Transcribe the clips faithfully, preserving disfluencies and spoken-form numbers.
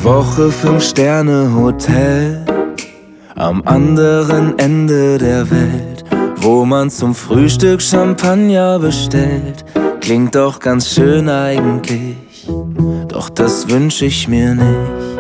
Woche Fünf-Sterne-Hotel am anderen Ende der Welt, wo man zum Frühstück Champagner bestellt. Klingt doch ganz schön eigentlich, doch das wünsch ich mir nicht.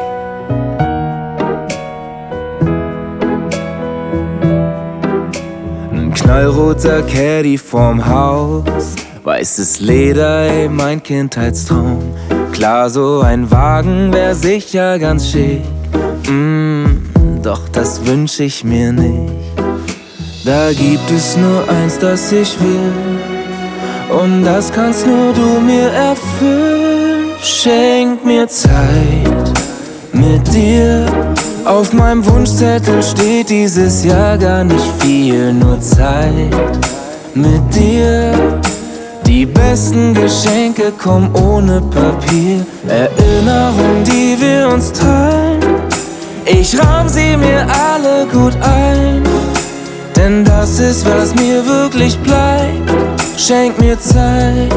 Ein knallroter Caddy vorm Haus, weißes Leder, ey, mein Kindheitstraum. Klar, so ein Wagen wär sicher ganz schick, mm, doch das wünsch ich mir nicht. Da gibt es nur eins, das ich will, und das kannst nur du mir erfüllen. Schenk mir Zeit mit dir. Auf meinem Wunschzettel steht dieses Jahr gar nicht viel, nur Zeit mit dir. Die besten Geschenke kommen ohne Papier, Erinnerungen, die wir uns teilen. Ich rahm sie mir alle gut ein, denn das ist, was mir wirklich bleibt. Schenk mir Zeit.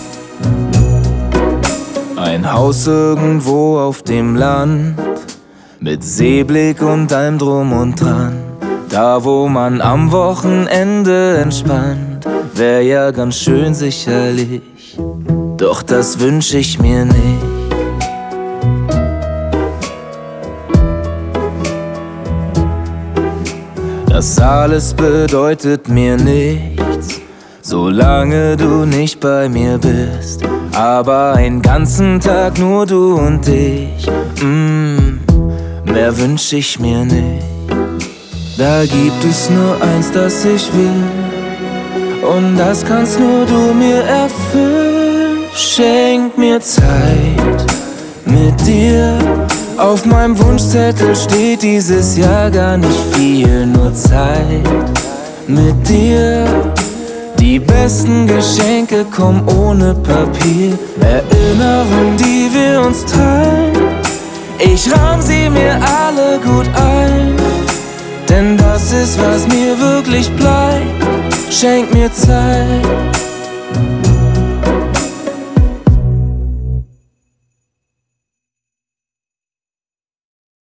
Ein Haus irgendwo auf dem Land, mit Seeblick und allem drum und dran. Da, wo man am Wochenende entspannt, wär ja ganz schön sicherlich, doch das wünsch ich mir nicht. Das alles bedeutet mir nichts, solange du nicht bei mir bist. Aber einen ganzen Tag nur du und ich, mm, mehr wünsch ich mir nicht. Da gibt es nur eins, das ich will, und das kannst nur du mir erfüllen. Schenk mir Zeit mit dir. Auf meinem Wunschzettel steht dieses Jahr gar nicht viel, nur Zeit mit dir. Die besten Geschenke kommen ohne Papier, Erinnerungen, die wir uns teilen. Ich rahm sie mir alle gut ein, denn das ist, was mir wirklich bleibt. Schenk mir Zeit.